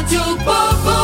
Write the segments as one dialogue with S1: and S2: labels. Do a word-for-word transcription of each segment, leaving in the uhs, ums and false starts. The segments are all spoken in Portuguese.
S1: Rádio Povo.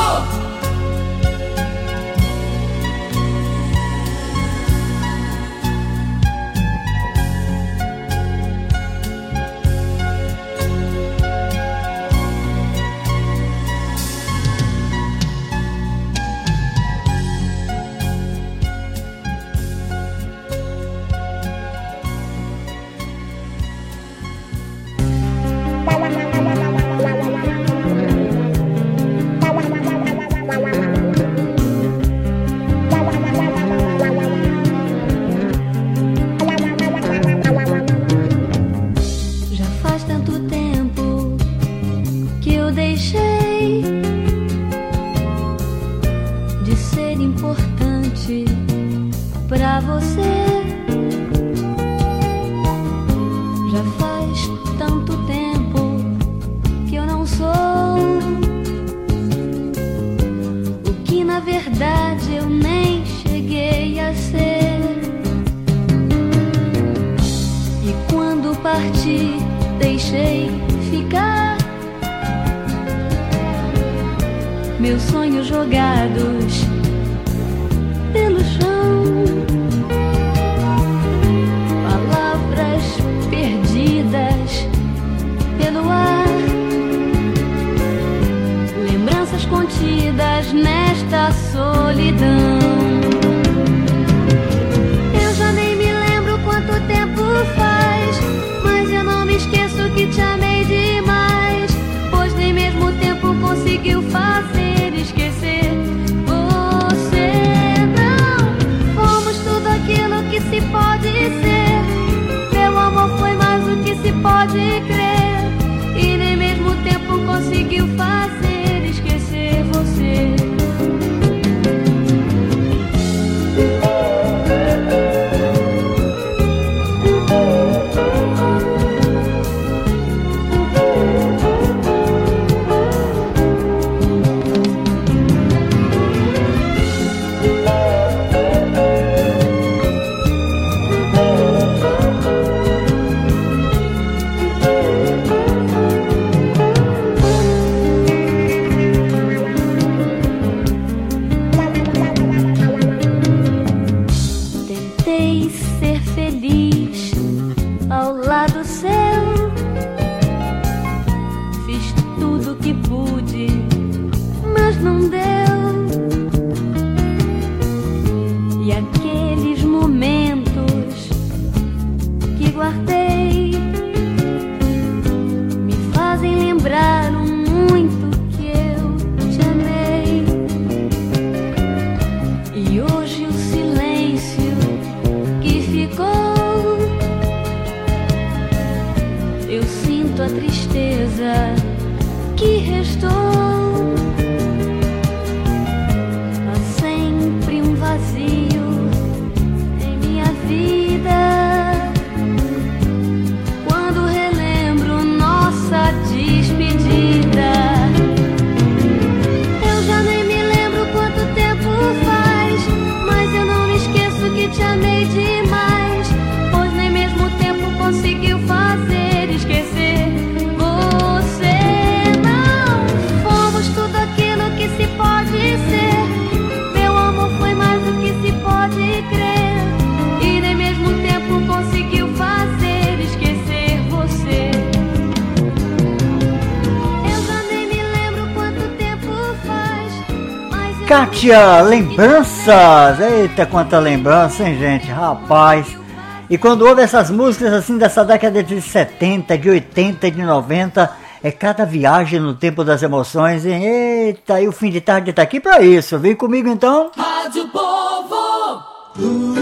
S2: Kátia, lembranças! Eita, quanta lembrança, hein, gente? Rapaz! E quando ouve essas músicas assim dessa década de setenta, de oitenta, de noventa, é cada viagem no tempo das emoções, hein? Eita, e o fim de tarde tá aqui pra isso. Vem comigo então!
S1: Rádio Povo!
S3: Uh,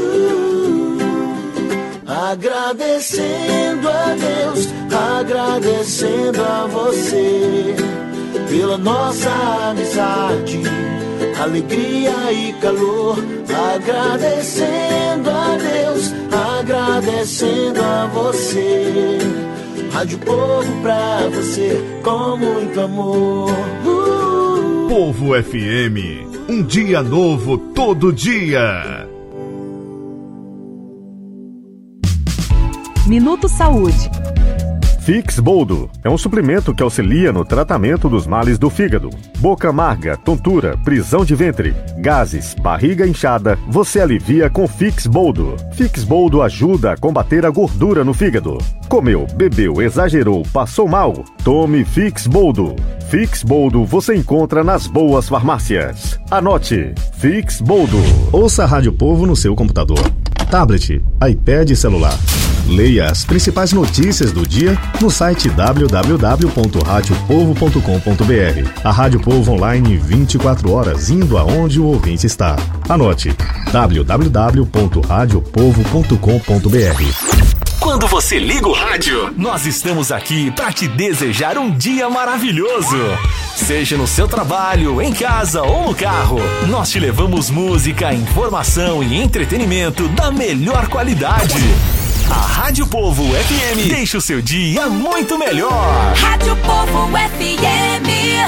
S3: uh, uh, agradecendo a Deus, agradecendo a você pela nossa amizade, alegria e calor, agradecendo a Deus, agradecendo a você. Rádio Povo pra você, com muito amor. uh.
S4: Povo F M, um dia novo todo dia.
S5: Minuto Saúde. Fix Boldo é um suplemento que auxilia no tratamento dos males do fígado. Boca amarga, tontura, prisão de ventre, gases, barriga inchada, você alivia com Fix Boldo. Fix Boldo ajuda a combater a gordura no fígado. Comeu, bebeu, exagerou, passou mal? Tome Fix Boldo. Fix Boldo você encontra nas boas farmácias. Anote, Fix Boldo.
S6: Ouça a Rádio Povo no seu computador, tablet, iPad e celular. Leia as principais notícias do dia no site w w w ponto rádio povo ponto com ponto b r. A Rádio Povo online vinte e quatro horas, indo aonde o ouvinte está. Anote, w w w ponto rádio povo ponto com ponto b r.
S7: Quando você liga o rádio, nós estamos aqui para te desejar um dia maravilhoso. Seja no seu trabalho, em casa ou no carro, nós te levamos música, informação e entretenimento da melhor qualidade. A Rádio Povo F M deixa o seu dia muito melhor.
S1: Rádio Povo F M.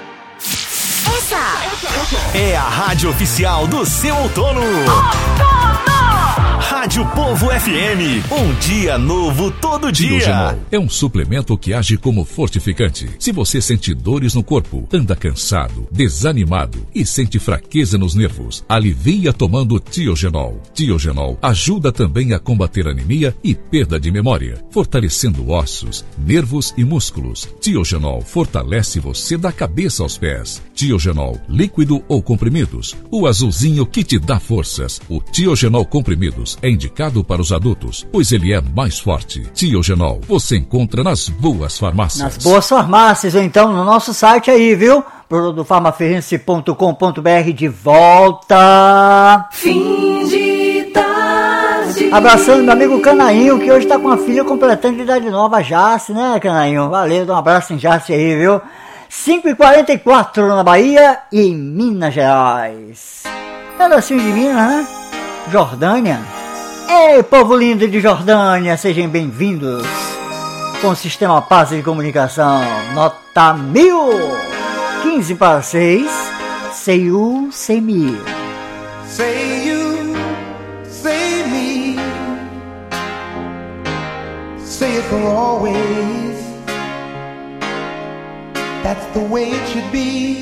S1: Essa
S7: é a rádio oficial do seu outono. Outono! Rádio Povo F M, um dia novo todo dia.
S8: Tiogenol é um suplemento que age como fortificante. Se você sente dores no corpo, anda cansado, desanimado e sente fraqueza nos nervos, alivia tomando Tiogenol. Tiogenol ajuda também a combater anemia e perda de memória, fortalecendo ossos, nervos e músculos. Tiogenol fortalece você da cabeça aos pés. Tiogenol, líquido ou comprimidos, o azulzinho que te dá forças. O Tiogenol comprimidos é indicado para os adultos, pois ele é mais forte. Tiogenol, você encontra nas boas farmácias.
S2: Nas boas farmácias ou então no nosso site aí, viu? produto farmaferense ponto com ponto b r de volta.
S1: Fim de tarde.
S2: Abraçando meu amigo Canainho, que hoje tá com a filha completando idade nova, Jace, né, Canainho? Valeu, dá um abraço em Jace aí, viu? cinco e quarenta e quatro na Bahia e em Minas Gerais. Pedacinho de Minas, né? Jordânia. Ei, povo lindo de Jordânia, sejam bem-vindos. Com o Sistema Paz de Comunicação, nota mil. quinze para seis, Say You, Say Me.
S3: Say you, say me. Say it for always. That's the way it should be.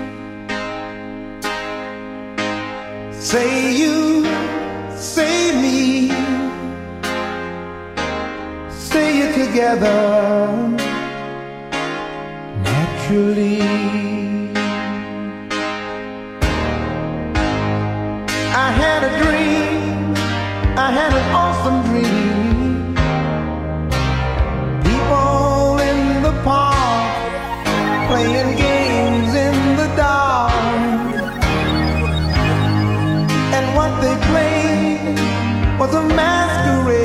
S3: Say you, say me. Say it together naturally. I had a dream, I had an awesome dream. People in the park playing games in the dark. And what they played was a masquerade.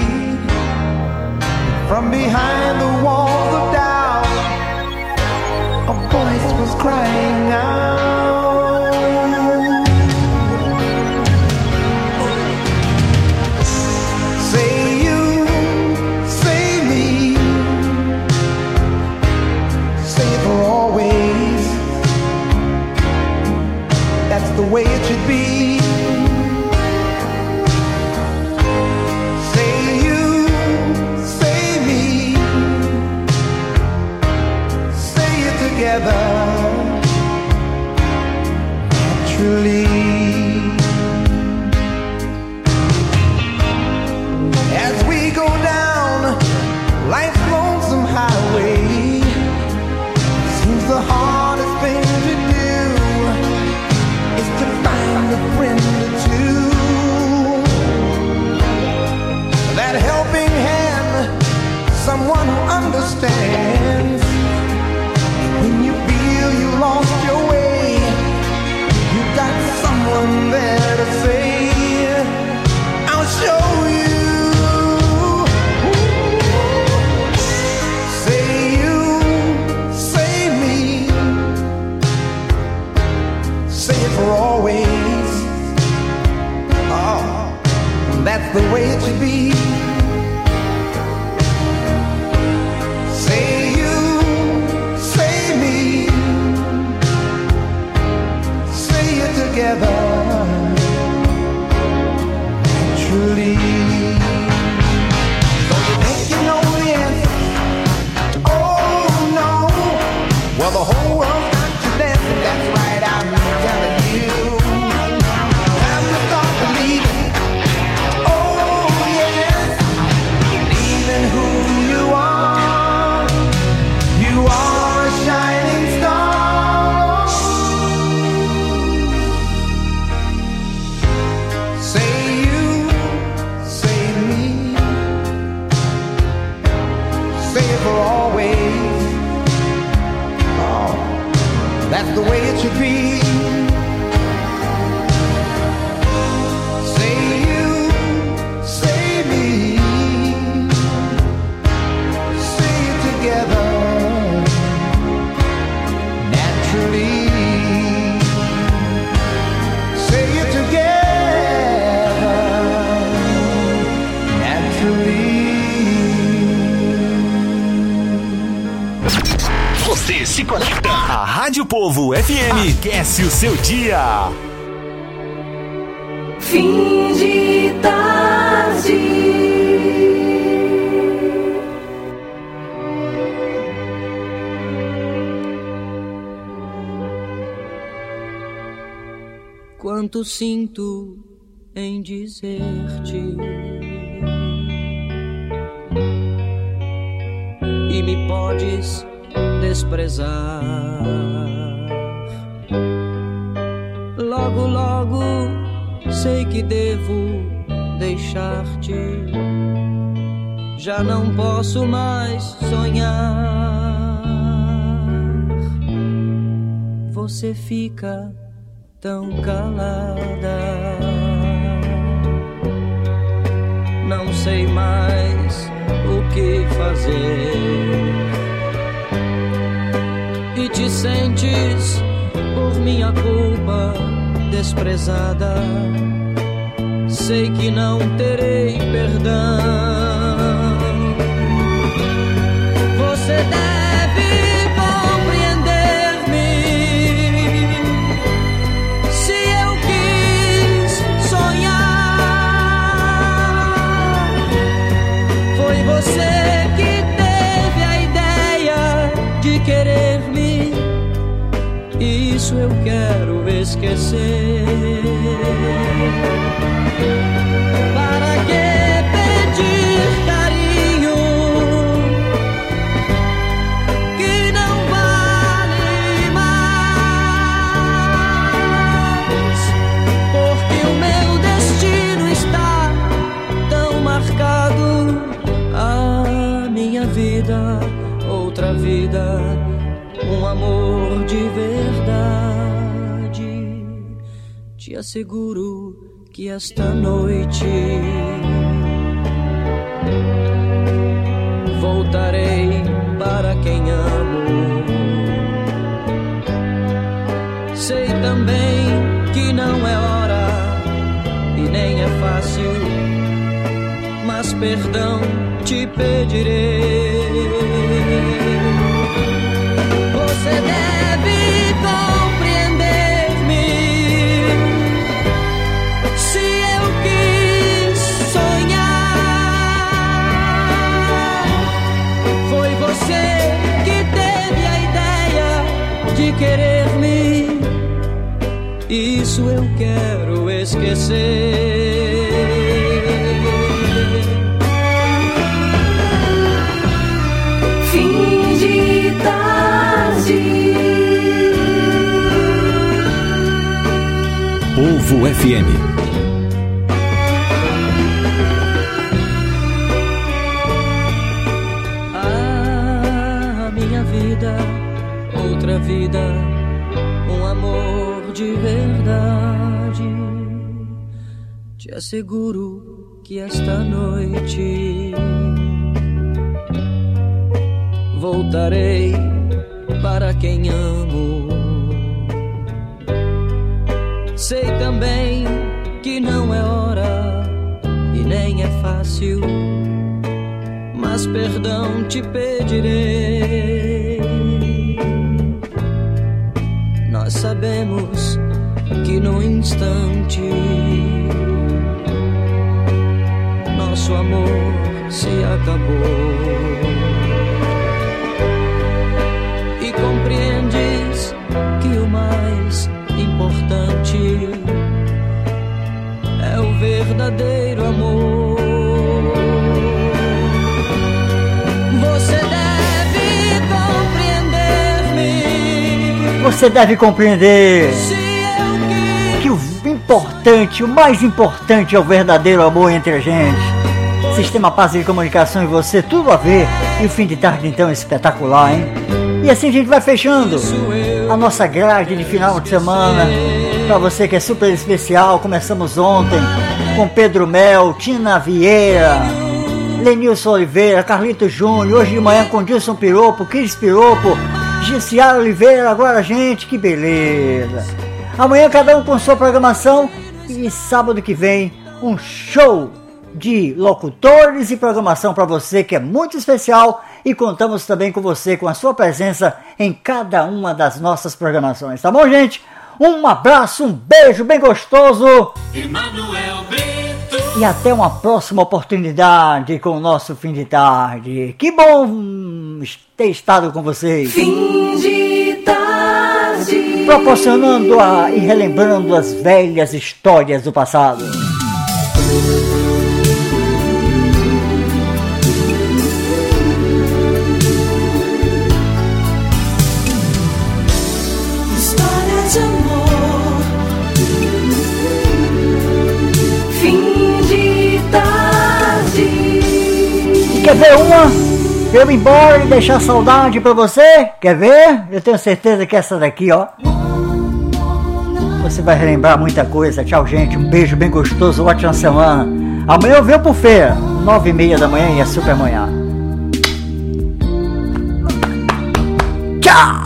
S3: From behind the walls of doubt, a voice was crying out. Say you, say me. Say it for always. That's the way it should be. Say you, say me. Say it together naturally. As we go down life's lonesome highway, seems the hardest thing to do is to find a friend or two. That helping hand, someone who understands. When you feel you lost your way, you got someone That's the way it should be. Say you, say me, say it together naturally. Say it together naturally.
S7: Você se conecta. A Rádio Povo F M aquece o seu dia.
S1: Fim de tarde.
S9: Quanto sinto em dizer-te e me podes desprezar. Logo, logo sei que devo deixar-te. Já não posso mais sonhar. Você fica tão calada. Não sei mais o que fazer. E te sentes por minha culpa desprezada. Sei que não terei perdão. Você deve compreender-me. Se eu quis sonhar, foi você que teve a ideia de querer-me. Isso eu quero esquecer. Para que pedir carinho que não vale mais? Porque o meu destino está tão marcado. A minha vida, outra vida, um amor de verdade. Te asseguro que esta noite voltarei para quem amo. Sei também que não é hora e nem é fácil, mas perdão te pedirei. Você deve compreender-me. Se eu quis sonhar, foi você que teve a ideia de querer-me. Isso eu quero esquecer.
S1: Fim de tarde.
S7: Povo F M.
S9: Ah, minha vida, outra vida, um amor de verdade. Te asseguro que esta noite voltarei para quem amo. Sei também que não é hora e nem é fácil, mas perdão te pedirei. Nós sabemos que no instante nosso amor se acabou. E compreendes que o mais importante é o verdadeiro amor. Você deve compreender-me.
S2: Você deve compreender que o importante, o mais importante é o verdadeiro amor entre a gente. Sistema Paz de Comunicação e você, tudo a ver. E o fim de tarde então é espetacular, hein? E assim a gente vai fechando a nossa grade de final de semana. Para você que é super especial, começamos ontem com Pedro Mel, Tina Vieira, Lenilson Oliveira, Carlito Júnior, hoje de manhã com Dilson Piropo, Cris Piropo, Giciara Oliveira. Agora, gente, que beleza! Amanhã cada um com sua programação e sábado que vem um show de locutores e programação para você que é muito especial, e contamos também com você, com a sua presença em cada uma das nossas programações, tá bom, gente? Um abraço, um beijo bem gostoso e até uma próxima oportunidade com o nosso Fim de Tarde. Que bom ter estado com vocês.
S1: Fim de tarde.
S2: Proporcionando a, e relembrando as velhas histórias do passado.
S1: História de amor. Fim de tarde.
S2: Quer ver uma? Eu ir embora e deixar saudade pra você? Quer ver? Eu tenho certeza que essa daqui, ó, você vai relembrar muita coisa. Tchau, gente. Um beijo bem gostoso. Ótima semana. Amanhã eu venho por feira. Nove e meia da manhã e é super manhã. Tchau!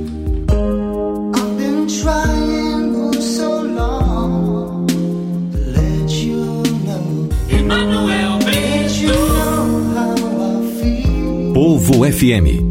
S7: Povo F M.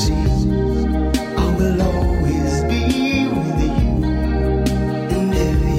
S3: Will always be with you, and every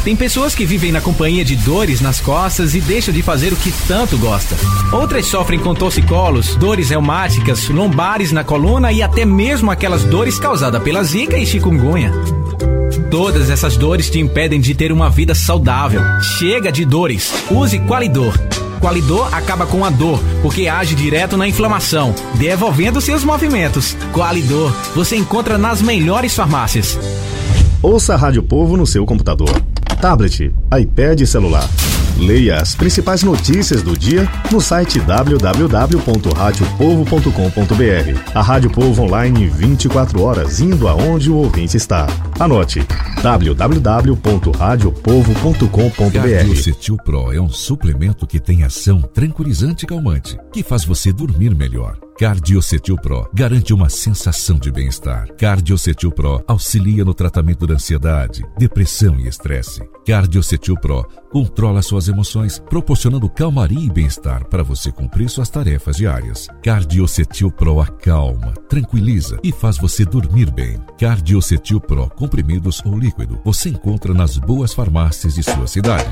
S10: Tem pessoas que vivem na companhia de dores nas costas e deixam de fazer o que tanto gosta. Outras sofrem com torcicolos, dores reumáticas, lombares na coluna e até mesmo aquelas dores causadas pela zika e chikungunya. Todas essas dores te impedem de ter uma vida saudável. Chega de dores. Use Qualidor. Qualidor acaba com a dor, porque age direto na inflamação, devolvendo seus movimentos. Qualidor, você encontra nas melhores farmácias.
S6: Ouça a Rádio Povo no seu computador, tablet, iPad e celular. Leia as principais notícias do dia no site w w w ponto rádio povo ponto com ponto b r. A Rádio Povo online vinte e quatro horas, indo aonde o ouvinte está. Anote: w w w ponto rádio povo ponto com ponto b r.
S8: Cardiocetil Pro é um suplemento que tem ação tranquilizante e calmante, que faz você dormir melhor. Cardiocetil Pro garante uma sensação de bem-estar. Cardiocetil Pro auxilia no tratamento da ansiedade, depressão e estresse. Cardiocetil Pro controla suas emoções, proporcionando calmaria e bem-estar para você cumprir suas tarefas diárias. Cardiocetil Pro acalma, tranquiliza e faz você dormir bem. Cardiocetil Pro, comprimidos ou líquido, você encontra nas boas farmácias de sua cidade.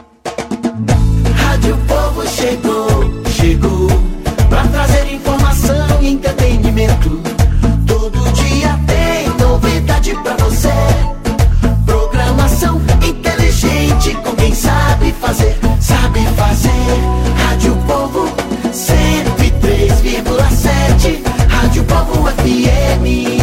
S1: Rádio Povo chegou, chegou pra trazer informação e entretenimento. Todo dia tem novidade pra você. Programação inteligente com quem sabe fazer, sabe fazer. Rádio Povo cento e três vírgula sete, Rádio Povo F M.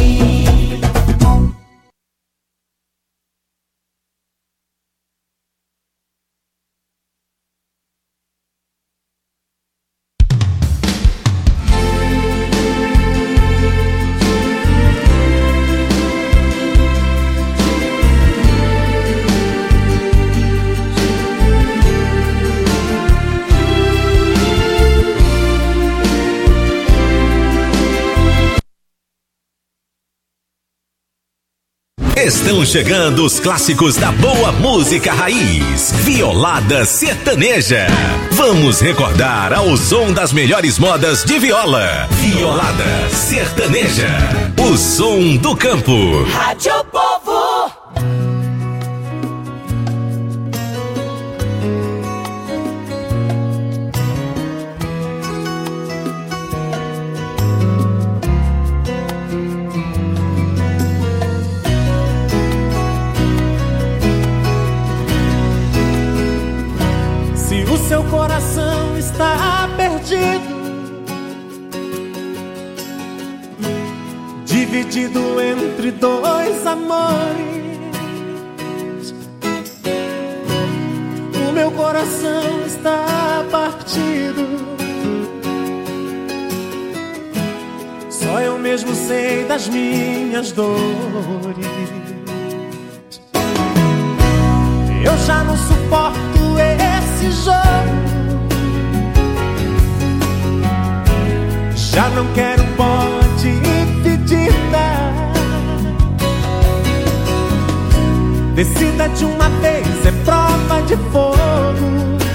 S7: Estão chegando os clássicos da boa música raiz, Violada Sertaneja. Vamos recordar ao som das melhores modas de viola. Violada Sertaneja, o som do campo.
S1: Rádio Povo.
S3: Seu coração está perdido, dividido entre dois amores. O meu coração está partido, só eu mesmo sei das minhas dores. Eu já não suporto esse jogo, já não quero bola dividida. Decida de uma vez, é prova de fogo.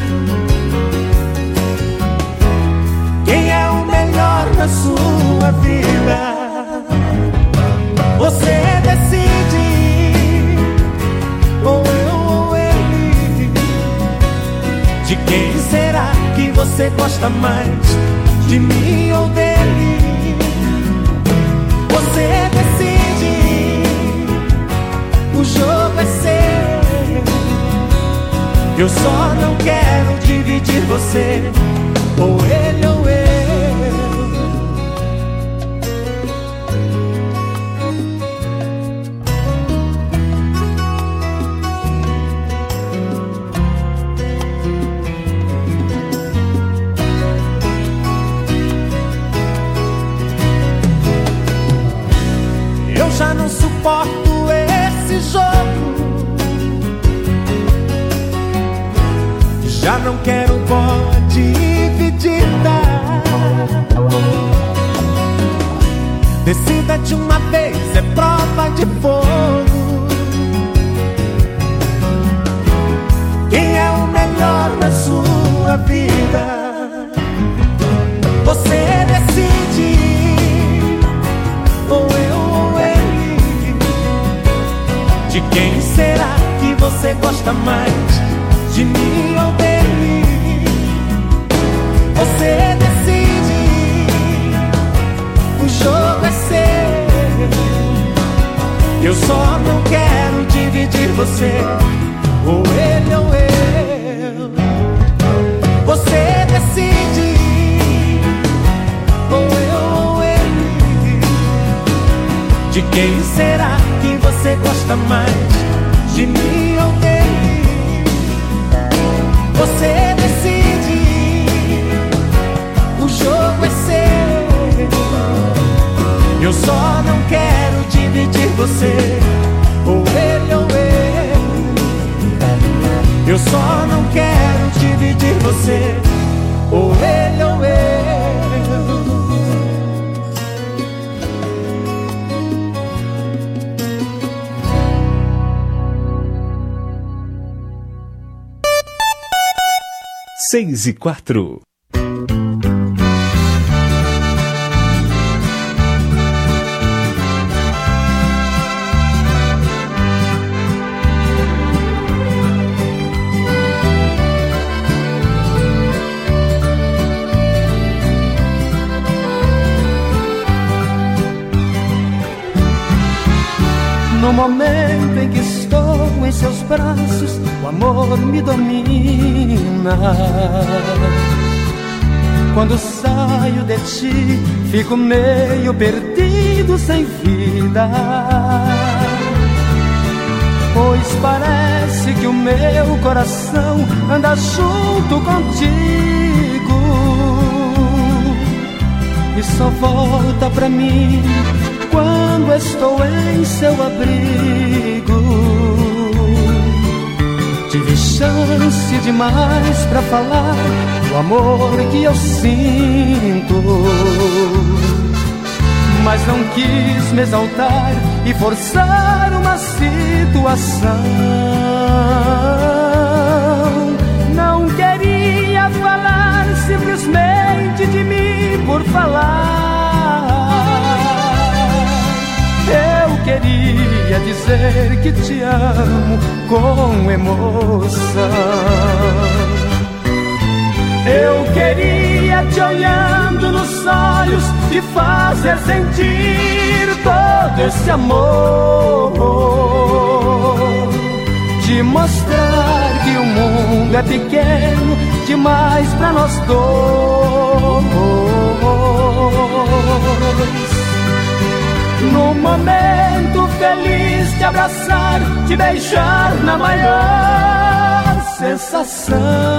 S3: Quem é o melhor da sua vida? Você decide, ou eu ou ele. De quem será que você gosta mais? De mim ou dele? Você decide, o jogo é seu. Eu só não quero dividir você, ou ele ou eu. Já não suporto esse jogo, já não quero bola dividida. Decida de uma vez, é prova de fogo. Quem é o melhor na sua vida? Você decide, ou eu. De quem será que você você gosta mais, de mim ou dele. Você decide, o jogo é seu. Eu só não quero dividir você, ou ele ou eu. Você decide, ou eu ou ele. De quem será que você gosta mais, de mim ou dele? Você decide, o jogo é seu. Eu só não quero dividir você, ou ele ou eu. Eu só não quero dividir você, ou ele ou eu.
S11: Seis e quatro.
S3: No momento em que estou em seus braços, o amor me domina. Quando saio de ti, fico meio perdido, sem vida. Pois parece que o meu coração anda junto contigo e só volta pra mim quando estou em seu abrigo. Tive chance demais pra falar do amor que eu sinto, mas não quis me exaltar e forçar uma situação. Não queria falar simplesmente de mim por falar. Eu queria dizer que te amo com emoção. Eu queria te olhando nos olhos te fazer sentir todo esse amor, te mostrar que o mundo é pequeno demais pra nós dois. No momento feliz de abraçar, te beijar na maior sensação,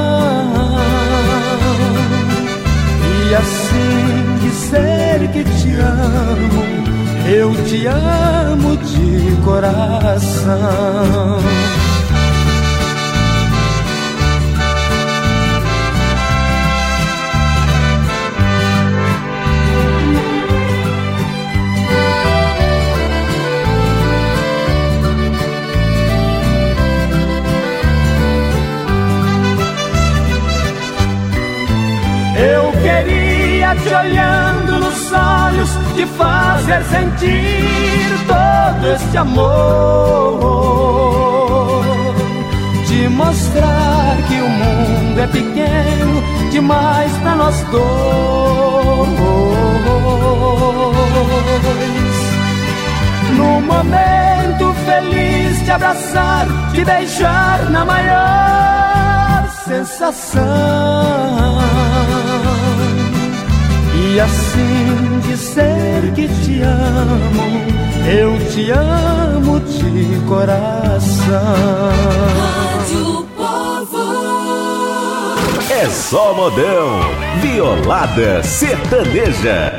S3: e assim dizer que te amo, eu te amo de coração. Eu queria te olhando nos olhos te fazer sentir todo este amor, te mostrar que o mundo é pequeno demais pra nós dois. No momento feliz de abraçar, te beijar na maior sensação, e assim dizer que te amo, eu te amo de coração.
S7: Rádio Povo. É só modão, Violada Sertaneja.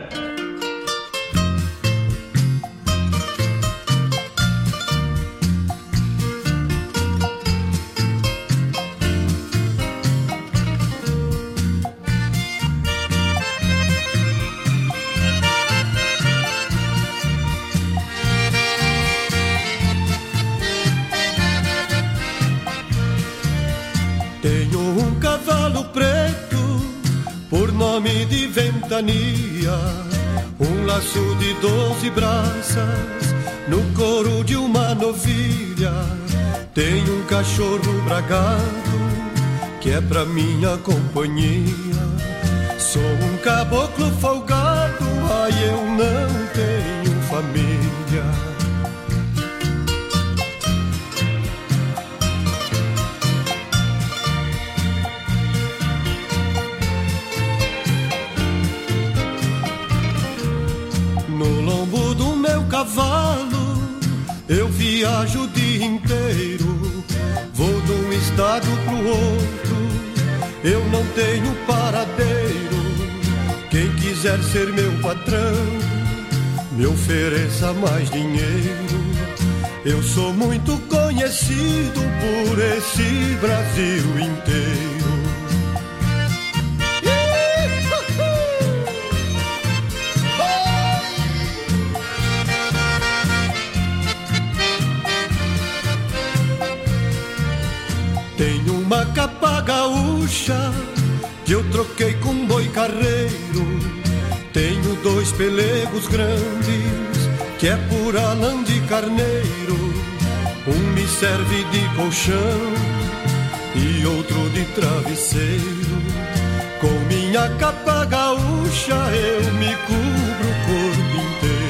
S12: Um laço de doze braças no couro de uma novilha, Tenho um cachorro bragado que é pra minha companhia. Sou um caboclo folgado, ai eu não tenho família. No lombo do meu cavalo eu viajo o dia inteiro, vou de um estado pro outro, eu não tenho paradeiro. Quem quiser ser meu patrão, me ofereça mais dinheiro. Eu sou muito conhecido por esse Brasil inteiro. Tenho uma capa gaúcha que eu troquei com boi carreiro. Tenho dois pelegos grandes que é pura lã de carneiro. Um me serve de colchão e outro de travesseiro. Com minha capa gaúcha eu me cubro o corpo inteiro.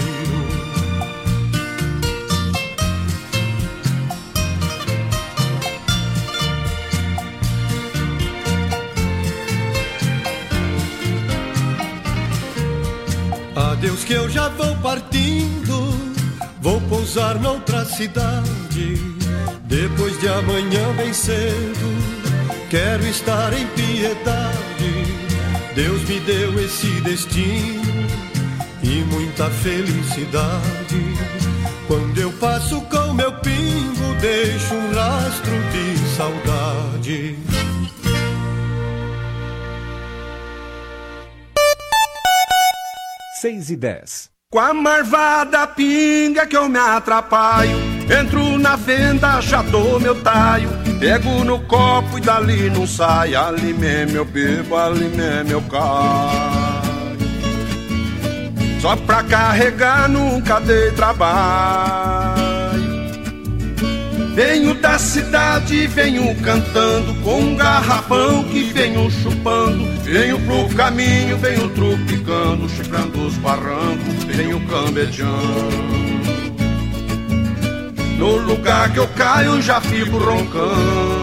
S12: Adeus que eu já vou partindo, vou pousar noutra cidade. Depois de amanhã bem cedo, quero estar em Piedade. Deus me deu esse destino e muita felicidade. Quando eu passo com meu pingo, deixo um rastro de saudade.
S11: Seis e dez.
S13: Com a marvada pinga que eu me atrapalho, entro na venda, já dou meu taio, pego no copo e dali não sai. Ali mesmo eu bebo, ali mesmo eu caio. Só pra carregar nunca dei trabalho. Venho da cidade, venho cantando, com um garrafão que venho chupando. Venho pro caminho, venho tropicando, chifrando os barrancos, venho cambejando. No lugar que eu caio já fico roncando.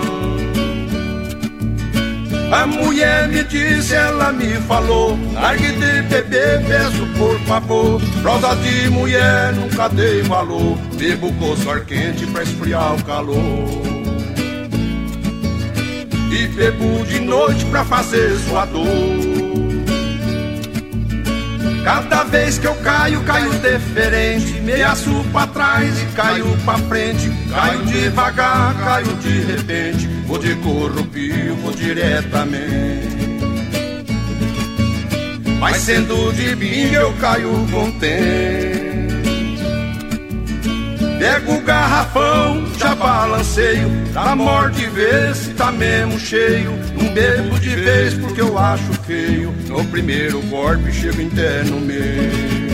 S13: A mulher me disse, ela me falou, largue de beber, peço por favor. Prosa de mulher nunca dei valor, bebo com suor quente pra esfriar o calor. E bebo de noite pra fazer sua dor. Cada vez que eu caio, caio diferente. Meaço pra trás e caio pra frente. Caio devagar, caio de repente. Vou de corrupio, vou diretamente. Mas sendo de binga eu caio contente. Pego o garrafão, já balanceio. Tá morto de vez, tá mesmo cheio. Não bebo de vez porque eu acho feio. No primeiro golpe chego até no meio.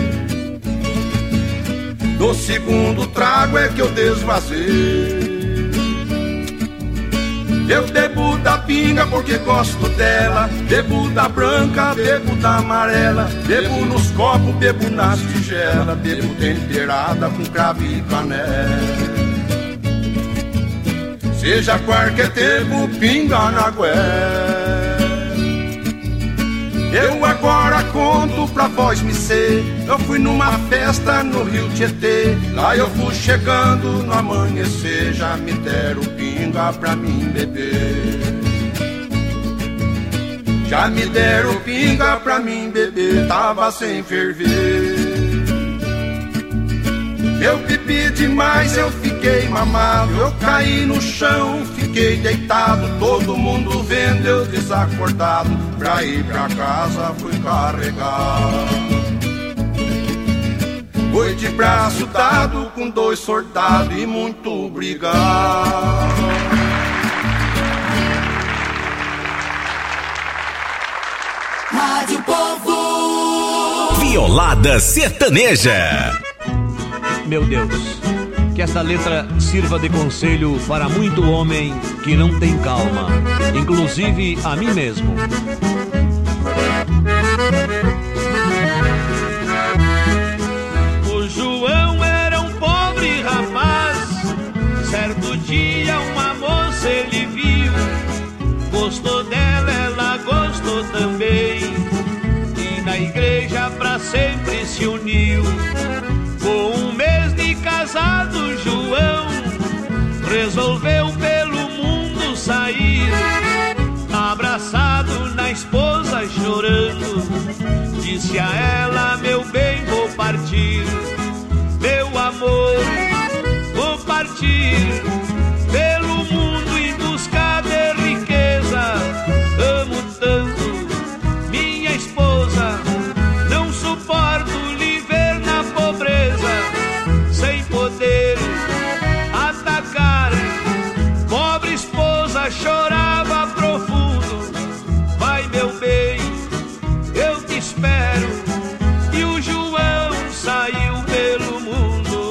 S13: No segundo trago é que eu desvazei. Eu bebo da pinga porque gosto dela. Bebo da branca, bebo da amarela. Bebo nos copos, bebo nas tigelas. Bebo temperada com cravo e canela. Seja qualquer tempo, pinga na gué. Eu agora conto pra vós me ser. Eu fui numa festa no Rio Tietê. Lá eu fui chegando no amanhecer. Já me deram pinga pra mim beber. Já me deram pinga pra mim beber. Tava sem ferver. Eu bebi demais, eu fiquei mamado. Eu caí no chão, fiquei deitado. Todo mundo vendo, eu desacordado. Pra ir pra casa fui carregado. Fui de braço dado com dois soldados e muito obrigado.
S1: Rádio Povo.
S7: Violada Sertaneja.
S10: Meu Deus,
S14: que esta letra sirva de conselho para muito homem que não tem calma, inclusive a mim mesmo.
S15: O João era um pobre rapaz. Certo dia uma moça ele viu, gostou dela, ela gostou também, e na igreja pra sempre se uniu. Com um mês de casado, João resolveu pelo mundo sair, abraçado na esposa chorando, disse a ela: meu bem, vou partir, meu amor, vou partir pelo mundo em busca de riqueza. Amo tanto minha esposa, não suporto lhe ver na pobreza, sem poder atacar. Pobre esposa chorava profundo. Vai, meu bem, eu te espero. E o João saiu pelo mundo.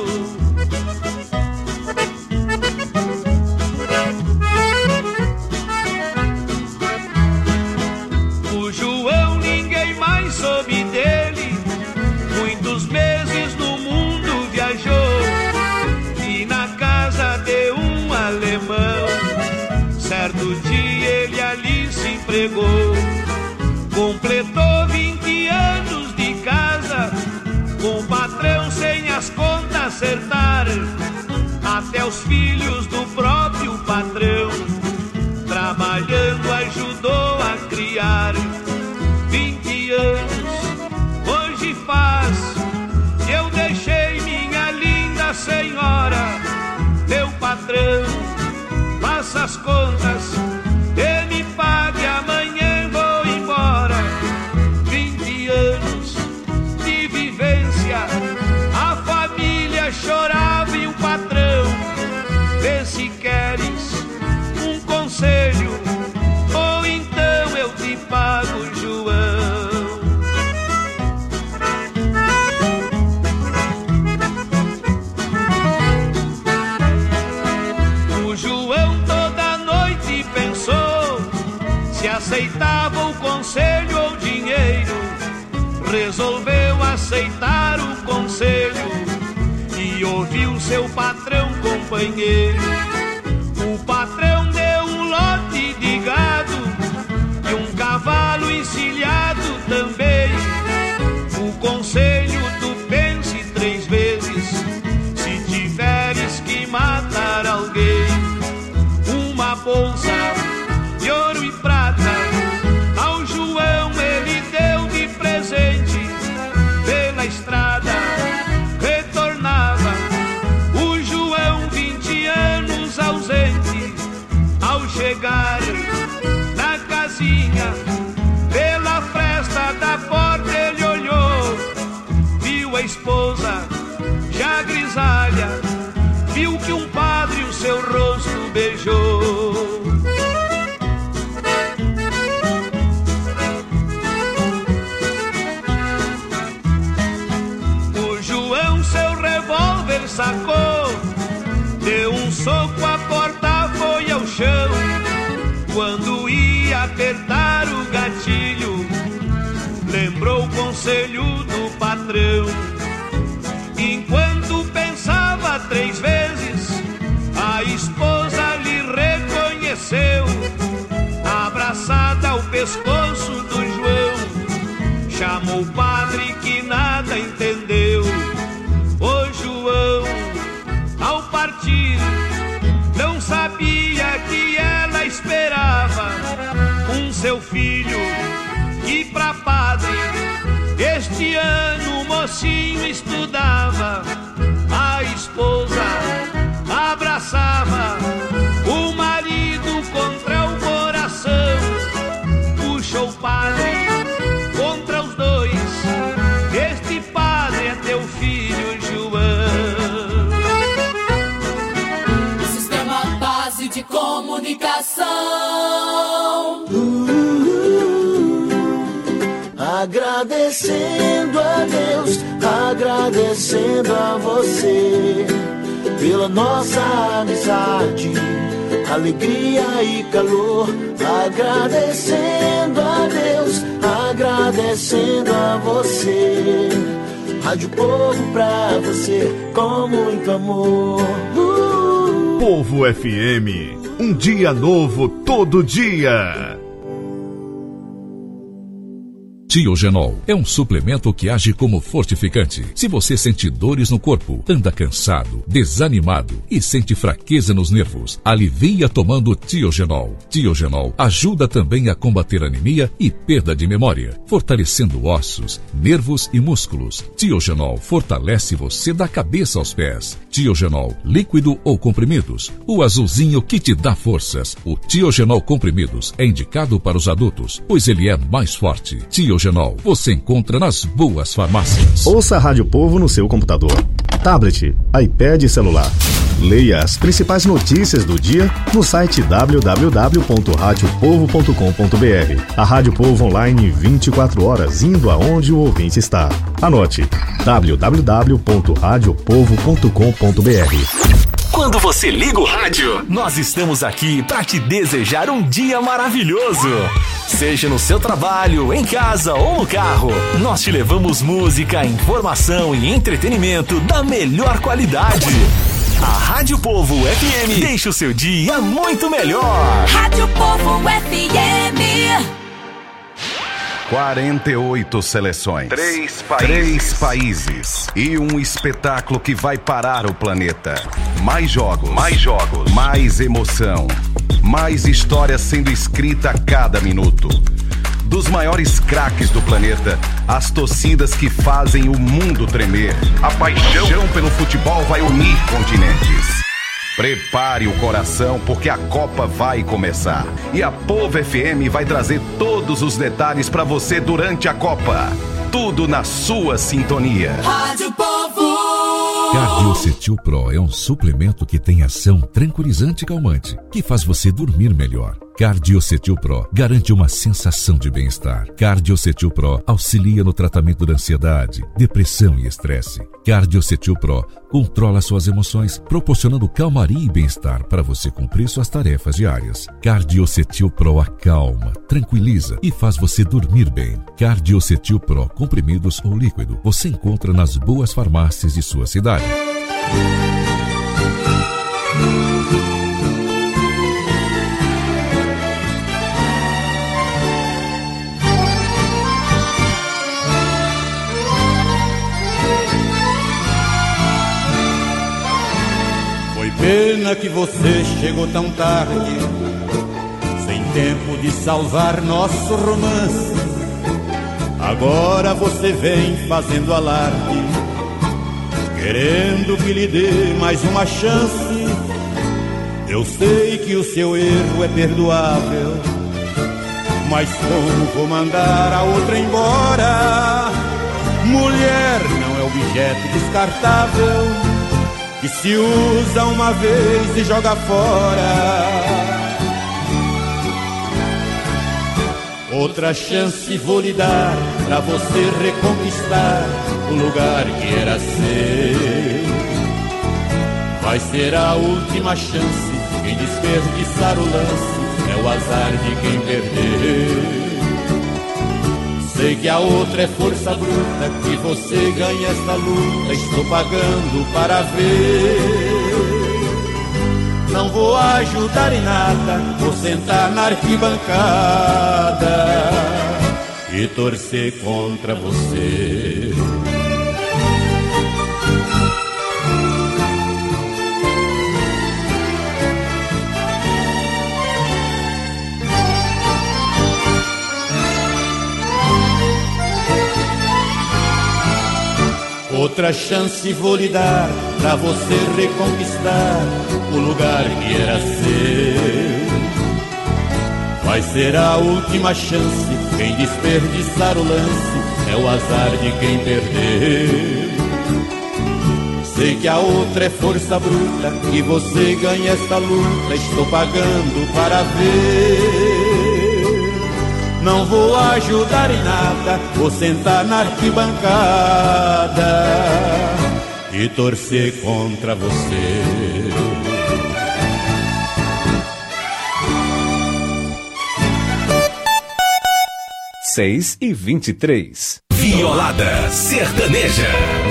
S15: O João ninguém mais soube dele. Muitos meses no mundo viajou, e na casa de um alemão, certo dia ele ali se empregou. Completou vinte anos de casa, com o patrão sem as contas acertar, até os filhos do próprio patrão, trabalhando ajudou a criar. Vinte anos hoje faz que eu deixei minha linda senhora. Meu patrão, faça as contas e me pague, amanhã vou embora. Vinte anos de vivência, a família chorava e o patrão. Vê se queres um conselho, ou então eu te pago, João. O João toda noite pensou se aceitava o conselho ou dinheiro. Resolveu aceitar o conselho e ouviu seu patrão companheiro. O patrão deu um lote de gado e um cavalo encilhado também. O conselho tu pense três vezes, se tiveres que matar alguém. Uma bolsa de ouro e prata ao João ele deu de presente. Pela estrada retornava o João, vinte anos ausente. Ao chegar na casinha, pela fresta da porta ele olhou, viu a esposa já grisalha, viu que um padre o seu rosto beijou. O João seu revólver sacou, deu um soco, a porta foi ao chão. Quando ia apertar o gatilho, lembrou o conselho do patrão. Enquanto pensava três vezes, a esposa lhe reconheceu, abraçada ao pescoço do João. Chamou o padre que nada entendeu. O João, ao partir, não sabia que ela esperava um seu filho que pra padre este ano o mocinho estudava. A esposa abraçava o marido contra o coração, puxou o padre contra os dois. Este padre é teu filho, João.
S16: Sistema base de comunicação.
S1: Agradecendo a Deus, agradecendo a você pela nossa amizade, alegria e calor, agradecendo a Deus, agradecendo a você. Rádio Povo pra você, com muito amor. uh.
S4: Povo F M, um dia novo todo dia.
S8: Tiogenol é um suplemento que age como fortificante. Se você sente dores no corpo, anda cansado, desanimado e sente fraqueza nos nervos, alivia tomando Tiogenol. Tiogenol ajuda também a combater anemia e perda de memória, fortalecendo ossos, nervos e músculos. Tiogenol fortalece você da cabeça aos pés. Tiogenol, líquido ou comprimidos, o azulzinho que te dá forças. O Tiogenol comprimidos é indicado para os adultos, pois ele é mais forte. Tiogenol você encontra nas boas farmácias.
S6: Ouça a Rádio Povo no seu computador, tablet, iPad e celular. Leia as principais notícias do dia no site w w w ponto rádio povo ponto com ponto b r. A Rádio Povo online vinte e quatro horas, indo aonde o ouvinte está. Anote: w w w ponto rádio povo ponto com ponto b r.
S7: Quando você liga o rádio, nós estamos aqui para te desejar um dia maravilhoso. Seja no seu trabalho, em casa ou no carro, nós te levamos música, informação e entretenimento da melhor qualidade. A Rádio Povo F M deixa o seu dia muito melhor.
S16: Rádio Povo F M.
S17: quarenta e oito seleções, três países. três países e um espetáculo que vai parar o planeta. Mais jogos, mais jogos, mais emoção, mais história sendo escrita a cada minuto. Dos maiores craques do planeta, as torcidas que fazem o mundo tremer. A paixão pelo futebol vai unir continentes. Prepare o coração porque a Copa vai começar. E a Povo F M vai trazer todos os detalhes para você durante a Copa. Tudo na sua sintonia.
S16: Rádio Povo.
S8: Cardiocetil Pro é um suplemento que tem ação tranquilizante e calmante, que faz você dormir melhor. Cardiocetil Pro garante uma sensação de bem-estar. Cardiocetil Pro auxilia no tratamento da ansiedade, depressão e estresse. Cardiocetil Pro controla suas emoções, proporcionando calmaria e bem-estar para você cumprir suas tarefas diárias. Cardiocetil Pro acalma, tranquiliza e faz você dormir bem. Cardiocetil Pro comprimidos ou líquido você encontra nas boas farmácias de sua cidade.
S18: Pena que você chegou tão tarde, sem tempo de salvar nosso romance. Agora você vem fazendo alarde, querendo que lhe dê mais uma chance. Eu sei que o seu erro é perdoável, mas como vou mandar a outra embora? Mulher não é objeto descartável que se usa uma vez e joga fora. Outra chance vou lhe dar pra você reconquistar o lugar que era seu. Vai ser a última chance, quem desperdiçar o lance é o azar de quem perdeu. Sei que a outra é força bruta, que você ganha esta luta, estou pagando para ver. Não vou ajudar em nada, vou sentar na arquibancada e torcer contra você. Outra chance vou lhe dar pra você reconquistar o lugar que era seu. Vai ser a última chance, quem desperdiçar o lance é o azar de quem perdeu. Sei que a outra é força bruta, que você ganha esta luta, estou pagando para ver. Não vou ajudar em nada, vou sentar na arquibancada e torcer contra você.
S11: Seis e vinte e três.
S7: Violada Sertaneja.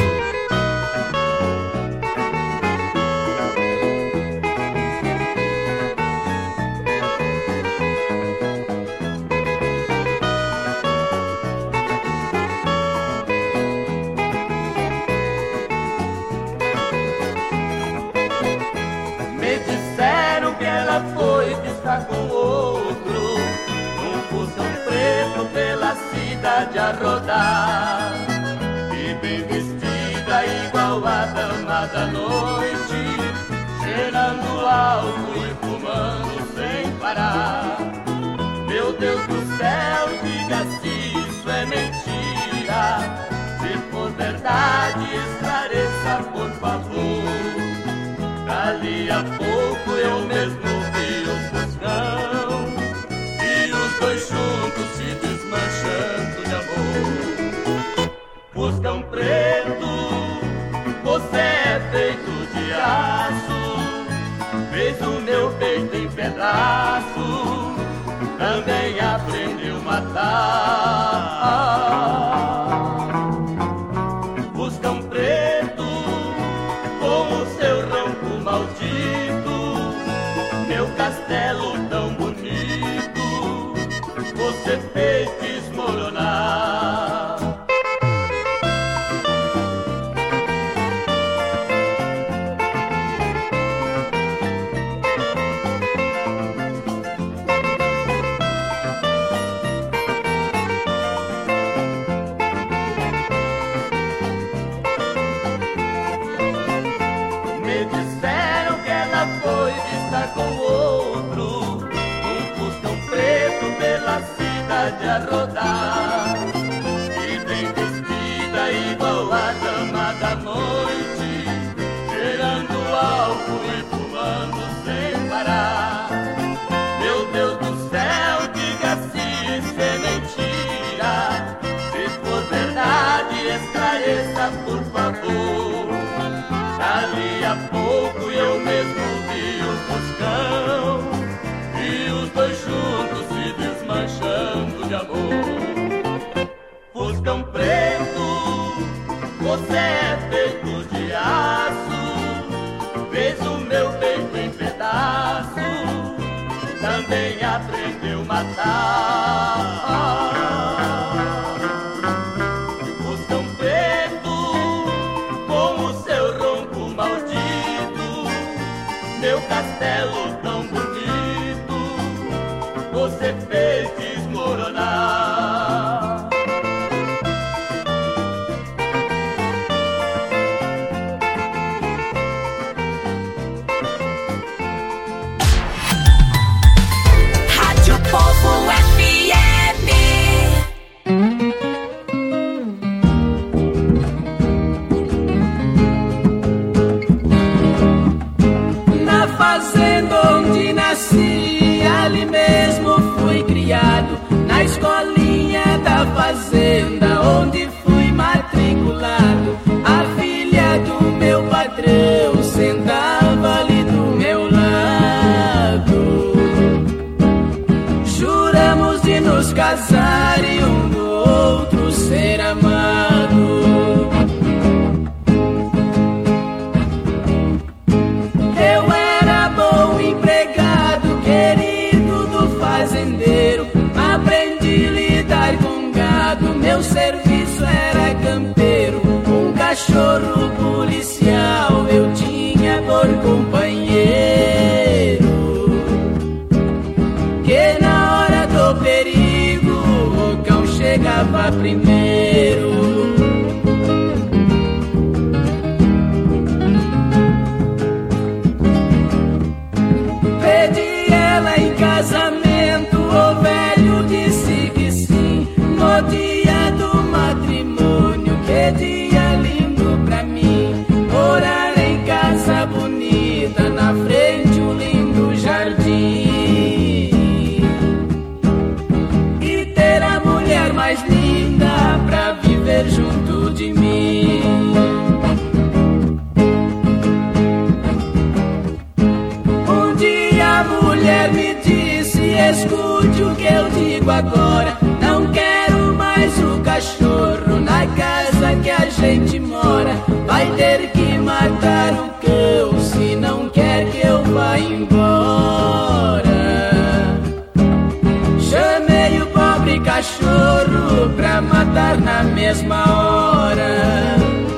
S15: Me disseram que ela foi que está com outro, num fusão preto pela cidade a rodar, e bem vestida igual a dama da noite, cheirando álcool e fumando sem parar. Meu Deus do céu, diga se isso é mentira, se for verdade esclareça por favor. Dali a pouco eu mesmo vi o fuscão e os dois juntos se desmanchando de amor. Fuscão preto, você é feito de aço, fez o meu peito em pedaço, também aprendeu a matar. Fuscão preto, com o seu ronco maldito, meu castelo tão bonito, você fez desmoronar. Me disseram que ela foi vista com outro, um fuscão preto pela cidade a rodar, e bem vestida igual a dama da noite, cheirando álcool e fumando sem parar. Meu Deus do céu, diga se isso é mentira, se for verdade esclareça por favor. Dali a pouco eu mesmo vi o fuscão e os dois juntos se desmanchando de amor. Fuscão preto, você é feito de aço, fez o meu peito em pedaço, também aprendeu a matar. Fuscão preto, com o seu ronco maldito, meu castelo tão bonito, você fez desmoronar.
S16: Rádio Povo F M.
S9: Na fazenda onde nasci, ali mesmo fui criado. Na escolinha da fazenda onde fui matriculado. A filha do meu patrão sentava ali do meu lado. Juramos de nos casar e um do outro ser amado. Eu era bom empregado, querido do fazendeiro. Aprendi a lidar com gado, meu serviço era campeiro. Um cachorro policial eu tinha por companheiro, que na hora do perigo o cão chegava primeiro. Pedi ela em casamento, o velho disse que sim. No dia do matrimônio, que dia lindo pra mim. Morar em casa bonita, na frente um lindo jardim. E ter a mulher mais linda gente mora. Vai ter que matar o cão se não quer que eu vá embora. Chamei o pobre cachorro pra matar na mesma hora.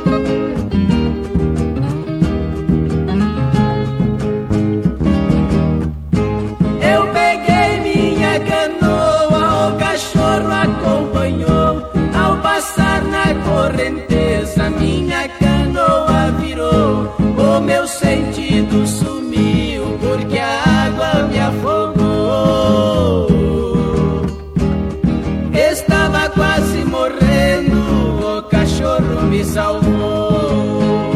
S9: Eu peguei minha canoa, o cachorro acompanhou. Ao passar na correnteza, minha canoa virou. O meu sentido sumiu porque a água me afogou. Estava quase morrendo, o cachorro me salvou.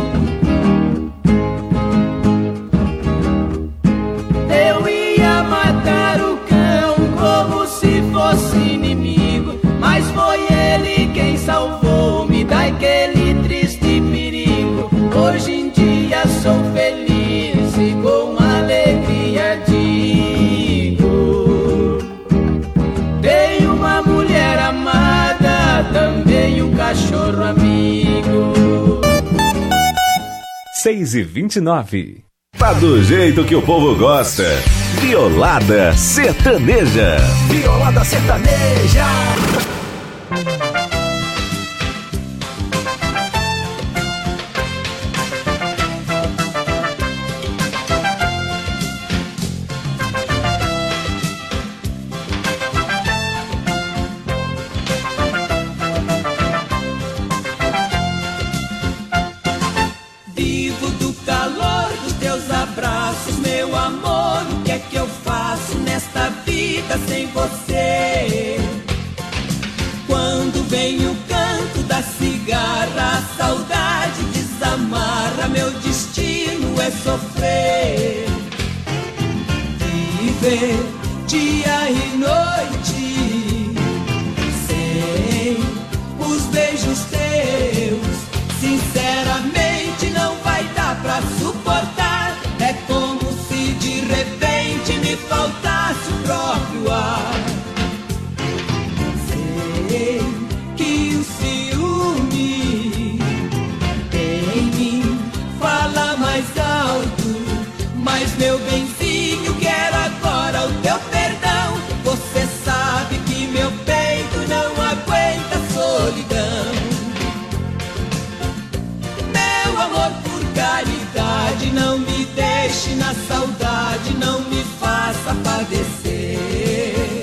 S9: Eu ia matar o cão como se fosse inimigo, mas foi ele quem salvou-me daquele triste perigo. Hoje em dia sou feliz e com alegria digo: tenho uma mulher amada, também um cachorro amigo.
S11: seis e vinte e nove.
S7: Tá do jeito que o povo gosta. Violada sertaneja.
S1: Violada sertaneja.
S9: Vivo do calor dos teus abraços, meu amor. O que é que eu faço nesta vida sem você? Quando vem o canto da cigarra, a saudade desamarra. Meu destino é sofrer, viver dia e noite sem os beijos teus. Sinceramente não vai dar pra suportar. É como se de repente me faltasse o próprio ar. Sei que o ciúme em mim fala mais alto, mas meu benzinho, quero agora o teu perdão. Você sabe que meu peito não aguenta a solidão. Meu amor, por caridade, não me deixe na saudade, não me faça padecer.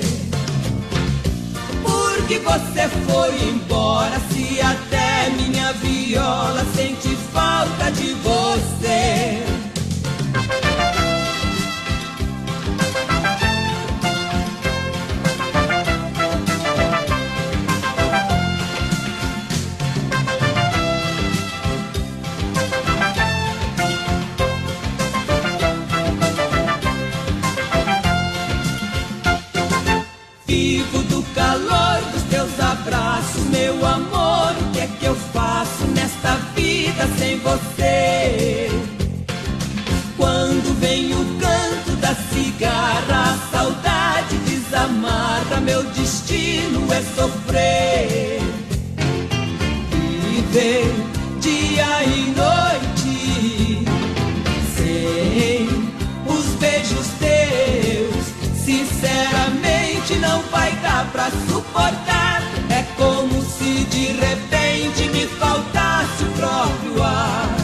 S9: Porque você foi embora, se até minha viola sente falta de você. Vivo do calor dos teus abraços, meu amor. O que é que eu faço nesta vida sem você? Quando vem o canto da cigarra, a saudade desamarra. Meu destino é sofrer, viver dia e noite sem os beijos teus. Sinceramente não vai dar pra suportar. É como se de repente me faltasse o próprio ar.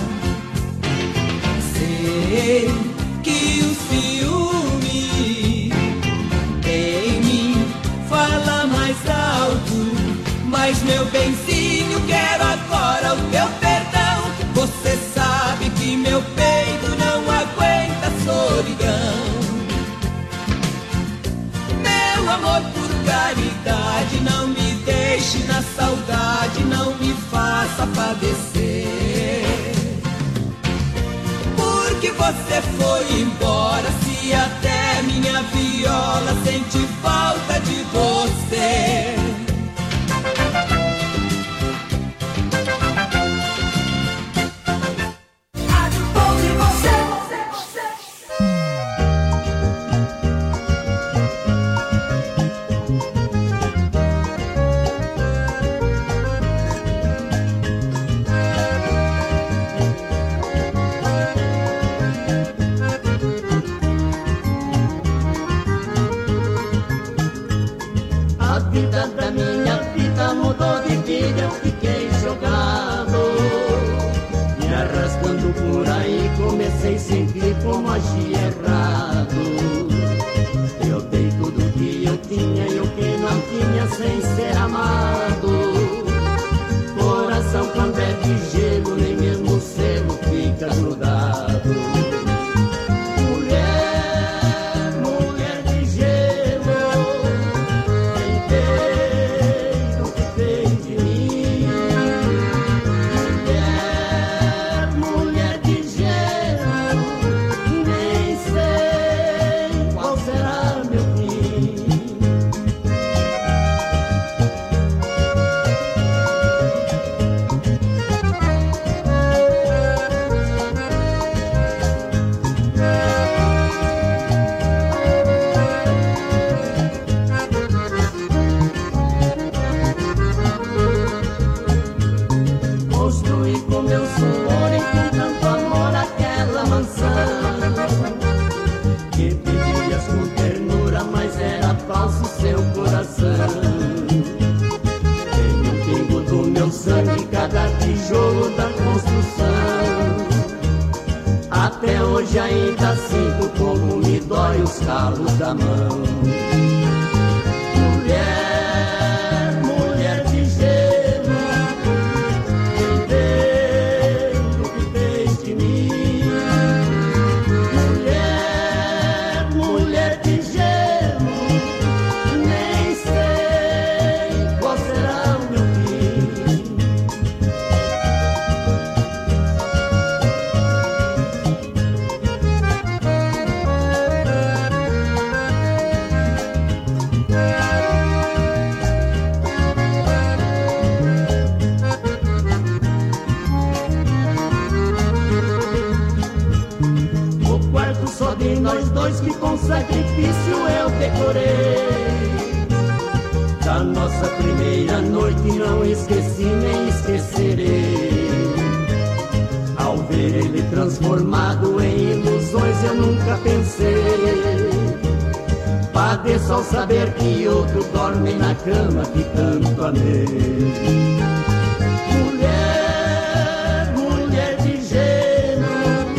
S9: Sei que o ciúme em mim fala mais alto, mas meu benzinho, quero agora o teu perdão. Você sabe que meu peito não aguenta a solidão. Meu amor, por caridade, não me deixe na saudade, não me faça padecer. Porque você foi embora, se até minha viola sente falta de você. construí com meu suor e com tanto amor aquela mansão que pedias com ternura, mas era falso seu coração. Tem um pingo do meu sangue, cada tijolo da construção. Até hoje ainda sinto como me dói os calos da mão. Mulher, mulher de gelo, entender o que fez de mim. Mulher, mulher de gelo, nem sei qual será o meu fim. Só de nós dois que com sacrifício eu decorei. Da nossa primeira noite não esqueci nem esquecerei. Ao ver ele transformado em ilusões eu nunca pensei. Padeço ao saber que outro dorme na cama que tanto amei. Mulher, mulher de gelo,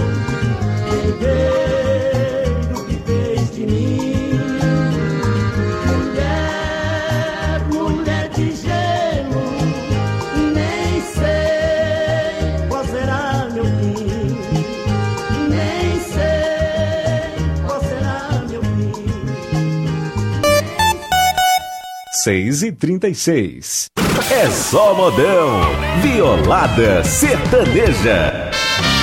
S11: seis e trinta e seis. É só modão. Violada sertaneja.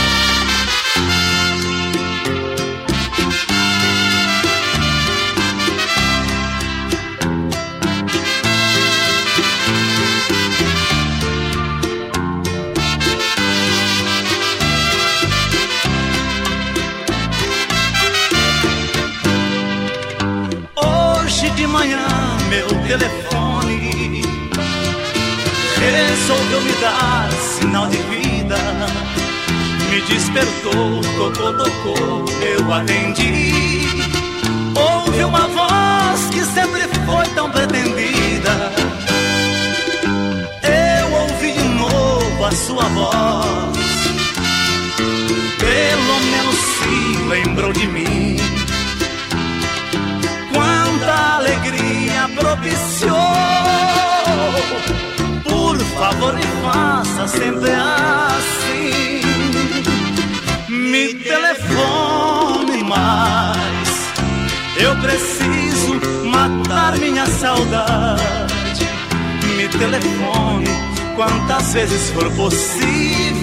S19: Hoje de manhã meu telefone resolveu me dar sinal de vida. Me despertou, tocou, tocou, eu atendi. Ouvi uma voz que sempre foi tão pretendida. Eu ouvi de novo a sua voz. Pelo menos se lembrou de mim. Quanta alegria propiciou. Por favor me faça sempre assim. Me telefone mais. Eu preciso matar minha saudade. Me telefone quantas vezes for possível.